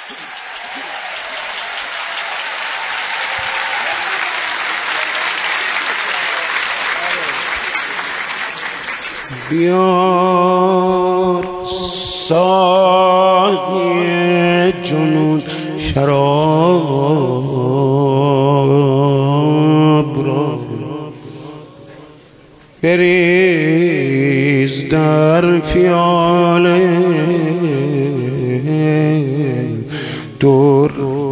بیار ساقی جنون شراب را، بریز در پیاله درد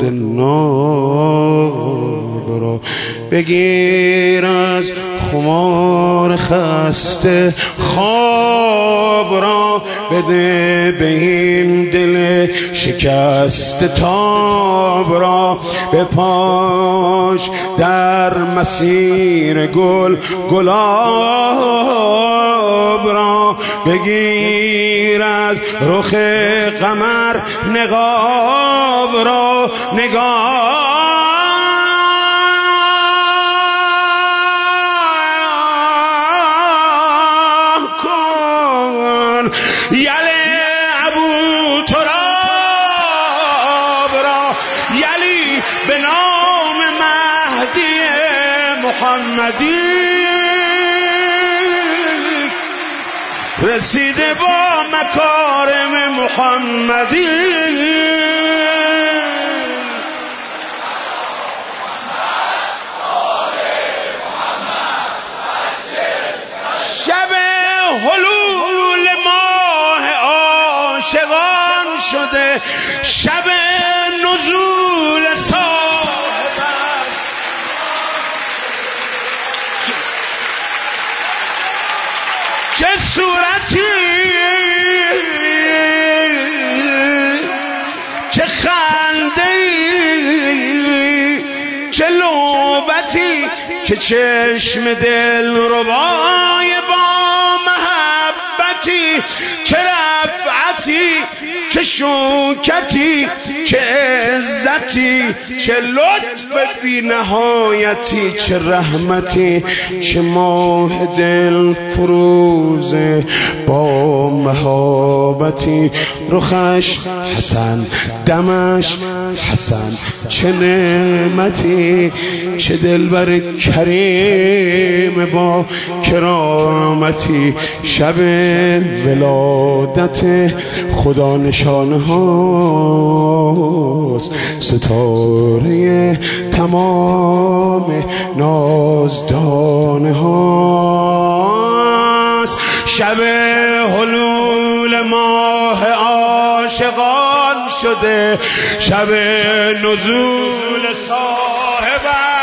ناب را، بگیر از خمار خسته خواب را، بده به این دل شکست تاب را، بپاش در مسیر گل گلاب را، بگیر از رخ قمر نقاب را، نگاه یله ابو تراب را، یلی به نام مهدی محمدی رسیده با مکارم محمدی. شب حلول ماه عاشقان شده، شب نزول صاحب چه صورتی، چه خنده‌ای، چه لعبتی که چشم دل ربای با محبتی، چه رفعتی، چه شوکتی، چه عزتی، چه لطف بی نهایتی، چه رحمتی، چه ماه دل فروز با مهابتی، رخش حسن دمش حسن، چه نعمتی، چه دلبر کریم با کرامتی، شب ولادت خدا نشانه هاست، ستاره تمام نازدانه هاست، شب حلول ماه عاشقان شده، شب نزول صاحب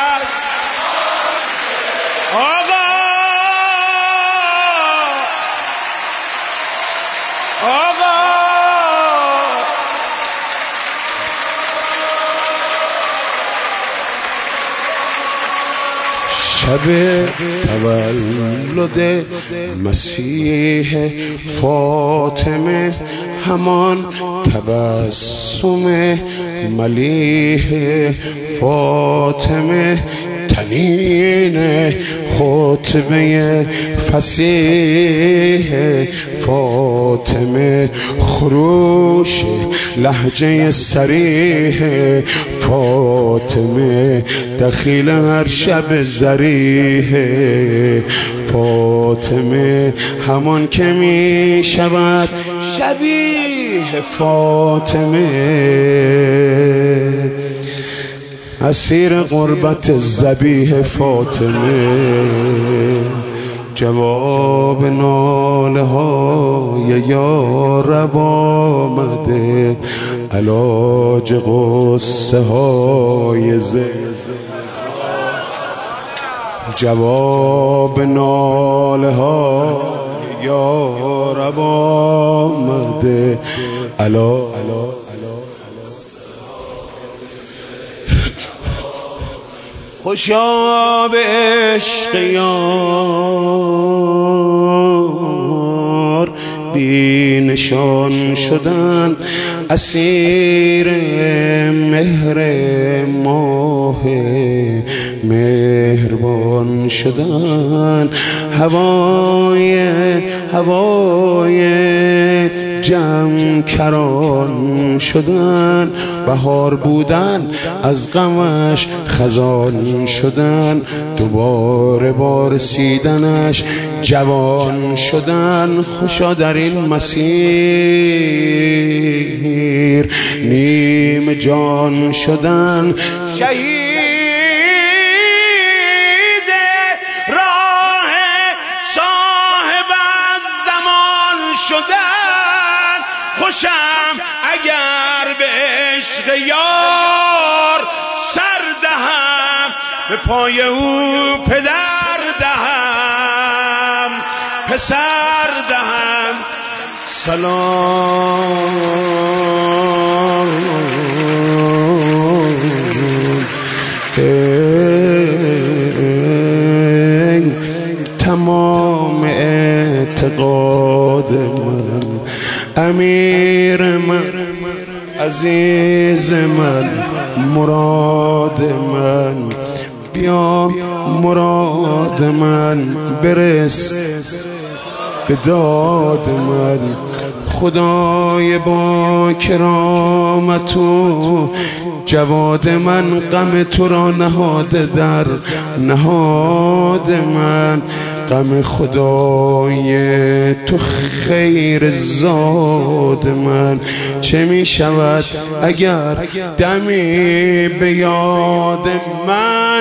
آقا آقا شب تولد مسیح فاطمه، همان تبسم ملیح فاطمه، تنین خطبه فصیح فاطمه، خروش لهجه صریح فاطمه، دخیل هر شب ذریح فاطمه، همان که می شود شبیه فاطمه، اسیر قربت ذبیح فاطمه، جواب ناله های یارب آمده، علاج غصه های جواب ناله های یارب آمده، خوشا به عشق یار بی نشان شدن، اسیر مهر ماه مهربان شدن، هوای جمع کران شدن، بهار بودن از غمش خزان شدن، دوباره با رسیدنش جوان شدن. خوشا در این مسیر نیم جان شدن، شهید راه صاحب الزمان شدن. خوشم اگر به عشق یار سر دهم، به پای او پدر دهم پسر دهم. سلام تمام اعتقاد من، امیر من، عزیز من، مراد من، بیا مراد من، برس به داد من. خدای با کرامت و جواد من، غم تو را نهاده در نهاد من. غم خدای تو خیر زاد من. چه می شود اگر دمی به یاد من،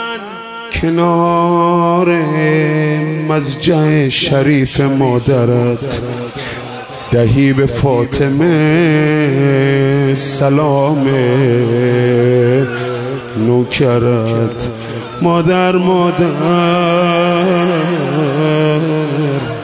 کنار مضجع شریف مادرت دهی به فاطمه سلام نوکرت. مادر